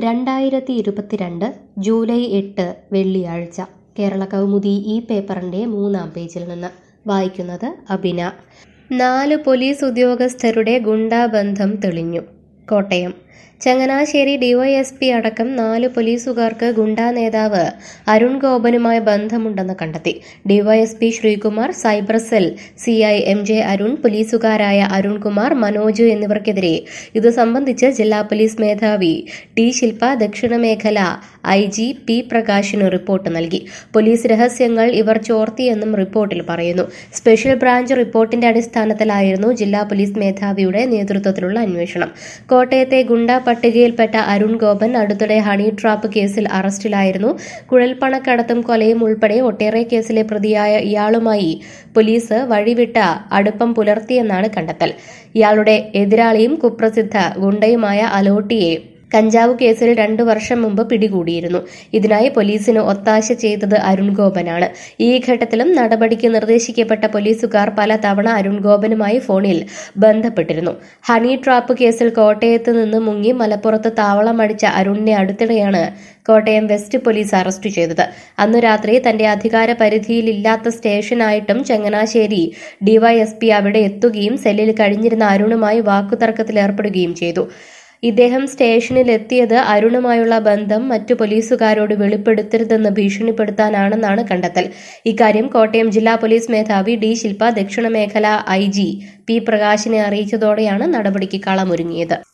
2022 July 8 വെള്ളിയാഴ്ച കേരള കൗമുദി ഈ പേപ്പറിന്റെ 3-ാം പേജിൽ നിന്ന് വായിക്കുന്നത് അബിന. 4 പോലീസ് ഉദ്യോഗസ്ഥരുടെ ഗുണ്ടാബന്ധം തെളിഞ്ഞു. കോട്ടയം ചങ്ങനാശ്ശേരി ഡിവൈഎസ്പി അടക്കം 4 പോലീസുകാർക്ക് ഗുണ്ടാ നേതാവ് അരുൺ ഗോപനുമായി ബന്ധമുണ്ടെന്ന് കണ്ടെത്തി. DYSP Sreekumar, cyber cell CI MJ Arun, പോലീസുകാരായ അരുൺകുമാർ, മനോജ് എന്നിവർക്കെതിരെ ഇത് സംബന്ധിച്ച് ജില്ലാ പോലീസ് മേധാവി ടി ശില്പ ദക്ഷിണ മേഖല IG P പ്രകാശിന് റിപ്പോർട്ട് നൽകി. പോലീസ് രഹസ്യങ്ങൾ ഇവർ ചോർത്തിയെന്നും റിപ്പോർട്ടിൽ പറയുന്നു. സ്പെഷ്യൽ ബ്രാഞ്ച് റിപ്പോർട്ടിന്റെ അടിസ്ഥാനത്തിലായിരുന്നു ജില്ലാ പോലീസ് മേധാവിയുടെ നേതൃത്വത്തിലുള്ള അന്വേഷണം. കോട്ടയത്തെ ഗുണ്ടാ പട്ടികയിൽപ്പെട്ട അരുൺ ഗോപൻ അടുത്തിടെ ഹണി ട്രാപ്പ് കേസിൽ അറസ്റ്റിലായിരുന്നു. കുഴൽപ്പണക്കടത്തും കൊലയും ഉൾപ്പെടെ ഒട്ടേറെ കേസിലെ പ്രതിയായ ഇയാളുമായി പോലീസ് വഴിവിട്ട അടുപ്പം പുലർത്തിയെന്നാണ് കണ്ടെത്തൽ. ഇയാളുടെ എതിരാളിയും കുപ്രസിദ്ധ ഗുണ്ടയുമായ അലോട്ടിയെ കഞ്ചാവ് കേസിൽ 2 വർഷം മുമ്പ് പിടികൂടിയിരുന്നു. ഇതിനായി പോലീസിന് ഒത്താശ ചെയ്തത് അരുൺ ഗോപനാണ്. ഈ ഘട്ടത്തിലും നടപടിക്ക് നിർദ്ദേശിക്കപ്പെട്ട പോലീസുകാർ പലതവണ അരുൺ ഗോപനുമായി ഫോണിൽ ബന്ധപ്പെട്ടിരുന്നു. ഹണി ട്രാപ്പ് കേസിൽ കോട്ടയത്ത് നിന്ന് മുങ്ങി മലപ്പുറത്ത് താവളമടിച്ച അരുണിനെ അടുത്തിടെയാണ് കോട്ടയം വെസ്റ്റ് പോലീസ് അറസ്റ്റ് ചെയ്തത്. അന്നു രാത്രി തന്റെ അധികാര പരിധിയിലില്ലാത്ത സ്റ്റേഷനായിട്ടും ചങ്ങനാശ്ശേരി ഡിവൈഎസ്പി അവിടെ എത്തുകയും സെല്ലിൽ കഴിഞ്ഞിരുന്ന അരുണുമായി വാക്കുതർക്കത്തിലേർപ്പെടുകയും ചെയ്തു. ഇദ്ദേഹം സ്റ്റേഷനിലെത്തിയത് അരുണുമായുള്ള ബന്ധം മറ്റു പോലീസുകാരോട് വെളിപ്പെടുത്തരുതെന്ന് ഭീഷണിപ്പെടുത്താനാണെന്നാണ് കണ്ടെത്തൽ. ഇക്കാര്യം കോട്ടയം ജില്ലാ പോലീസ് മേധാവി ഡി ശില്പ ദക്ഷിണ മേഖല IG P പ്രകാശിനെ അറിയിച്ചതോടെയാണ് നടപടിക്ക് കളമൊരുങ്ങിയത്.